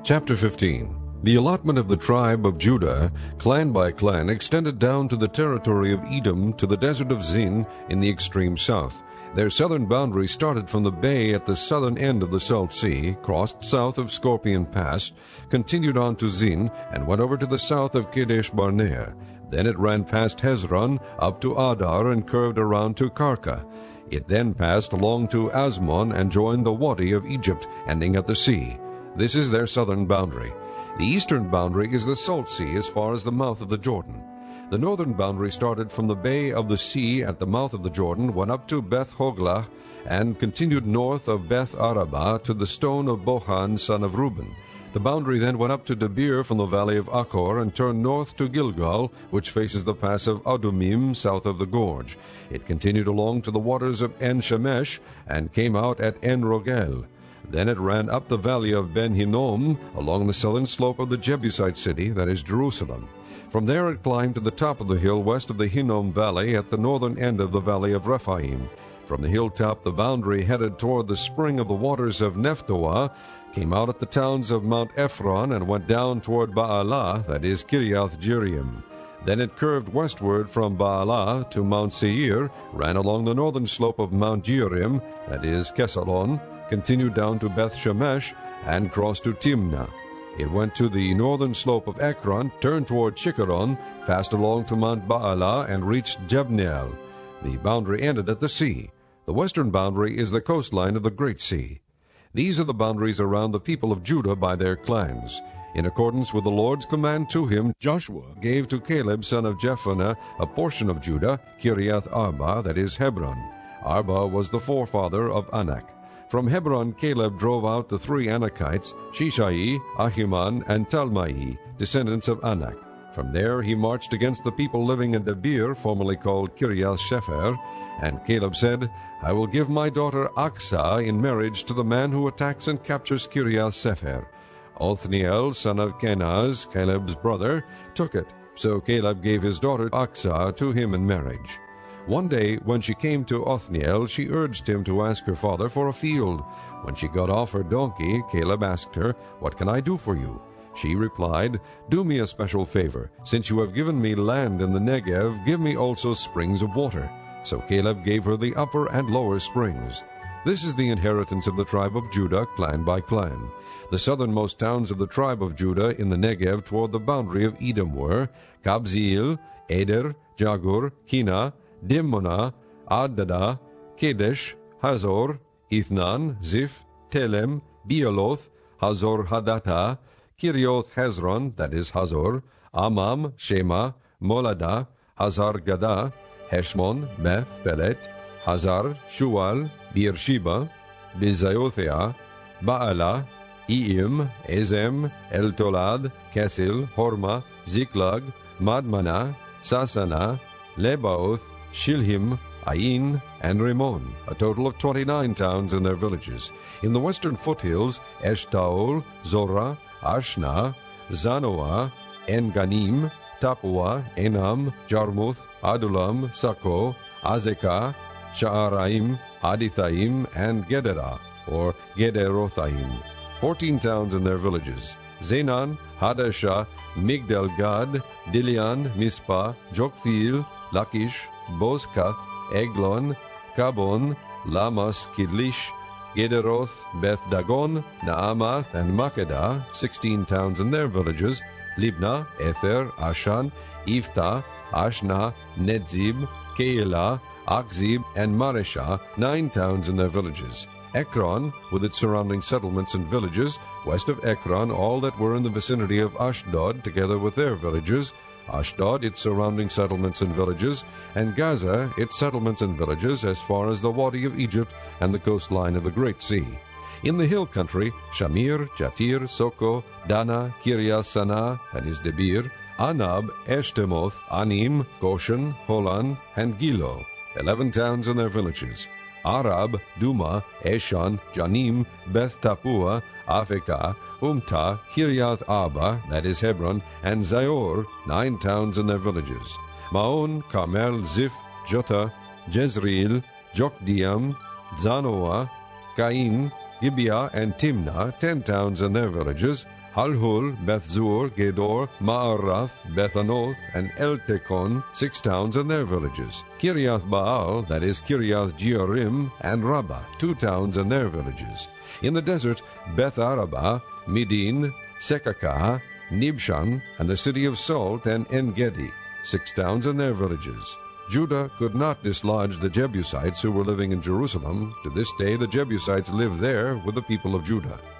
Chapter 15. The allotment of the tribe of Judah, clan by clan, extended down to the territory of Edom to the desert of Zin in the extreme south. Their southern boundary started from the bay at the southern end of the Salt Sea, crossed south of Scorpion Pass, continued on to Zin, and went over to the south of Kadesh Barnea. Then it ran past Hezron up to Adar and curved around to Karka. It then passed along to Asmon and joined the Wadi of Egypt, ending at the sea. This is their southern boundary. The eastern boundary is the Salt Sea as far as the mouth of the Jordan. The northern boundary started from the bay of the sea at the mouth of the Jordan, went up to Beth Hoglah, and continued north of Beth Arabah to the stone of Bohan, son of Reuben. The boundary then went up to Debir from the valley of Achor and turned north to Gilgal, which faces the pass of Adumim south of the gorge. It continued along to the waters of En-Shemesh and came out at En-Rogel. Then it ran up the valley of Ben-Hinnom along the southern slope of the Jebusite city, that is Jerusalem. From there it climbed to the top of the hill west of the Hinnom valley at the northern end of the valley of Rephaim. From the hilltop the boundary headed toward the spring of the waters of Nephtoah, came out at the towns of Mount Ephron, and went down toward Baalah, that is Kiriath Jearim. Then it curved westward from Baalah to Mount Seir, ran along the northern slope of Mount Jearim, that is Kesalon, continued down to Beth Shemesh, and crossed to Timnah. It went to the northern slope of Ekron, turned toward Shikkeron, passed along to Mount Baalah, and reached Jebneel. The boundary ended at the sea. The western boundary is the coastline of the Great Sea. These are the boundaries around the people of Judah by their clans. In accordance with the Lord's command to him, Joshua gave to Caleb son of Jephunneh a portion of Judah, Kiriath Arba, that is Hebron. Arba was the forefather of Anak. From Hebron Caleb drove out the three Anakites, Shishai, Ahiman, and Talmai, descendants of Anak. From there he marched against the people living in Debir, formerly called Kiriath Shepher. And Caleb said, I will give my daughter Aksah in marriage to the man who attacks and captures Kiriath Sepher. Othniel, son of Kenaz, Caleb's brother, took it. So Caleb gave his daughter Aksah to him in marriage. One day, when she came to Othniel, she urged him to ask her father for a field. When she got off her donkey, Caleb asked her, What can I do for you? She replied, Do me a special favor. Since you have given me land in the Negev, give me also springs of water. So Caleb gave her the upper and lower springs. This is the inheritance of the tribe of Judah, clan by clan. The southernmost towns of the tribe of Judah in the Negev toward the boundary of Edom were Kabzeel, Eder, Jagur, Kina, Dimmonah, Adada, Kedesh, Hazor, Ithnan, Ziph, Telem, Bealoth, Hazor Hadattah, Kirioth Hezron, that is Hazor, Amam, Shema, Molada, Hazar Gadah, Heshmon, Beth Pelet, Hazar, Shual, Beersheba, Bizayothea, Baalah, Iim, Ezem, Eltolad, Kesil, Horma, Ziklag, Madmanah, Sasana, Lebaoth, Shilhim, Ain, and Rimmon, a total of 29 towns and their villages. In the western foothills, Eshtaol, Zorah, Ashna, Zanoah, En-Ganim, Tapua, Enam, Jarmuth, Adulam, Sako, Azekah, Sha'araim, Adithaim, and Gederah, or Gederothaim, 14 towns and their villages. Zenan, Hadashah, Migdal-Gad, Dilian, Mizpah, Joktheel, Lachish, Bozkath, Eglon, Kabon, Lamas, Kidlish, Gederoth, Beth Dagon, Naamath, and Makkedah, 16 towns and their villages, Libnah, Ether, Ashan, Iftah, Ashna, Nedzib, Keilah, Akzib, and Mareshah, 9 towns and their villages. Ekron, with its surrounding settlements and villages, west of Ekron, all that were in the vicinity of Ashdod, together with their villages, Ashdod, its surrounding settlements and villages, and Gaza, its settlements and villages, as far as the Wadi of Egypt and the coastline of the Great Sea. In the hill country, Shamir, Jatir, Soko, Dana, Kiriath Sanah, that is Debir, Anab, Eshtemoth, Anim, Goshen, Holan, and Gilo, 11 towns and their villages. Arab, Duma, Eshan, Janim, Beth Tapua, Afekah, Umtah, Kiriath Arba, that is Hebron, and Zior, 9 towns and their villages. Maon, Carmel, Ziph, Jota, Jezreel, Jokdeam, Zanoah, Cain, Gibeah, and Timnah, 10 towns and their villages. Alhul, Bethzur, Gedor, Maarath, Bethanoth, and Eltekon, 6 towns and their villages. Kiriath Baal, that is Kiriath Jearim, and Rabbah, 2 towns and their villages. In the desert, Beth Arabah, Midin, Sekakah, Nibshan, and the city of Salt, and En-gedi, 6 towns and their villages. Judah could not dislodge the Jebusites who were living in Jerusalem. To this day the Jebusites live there with the people of Judah.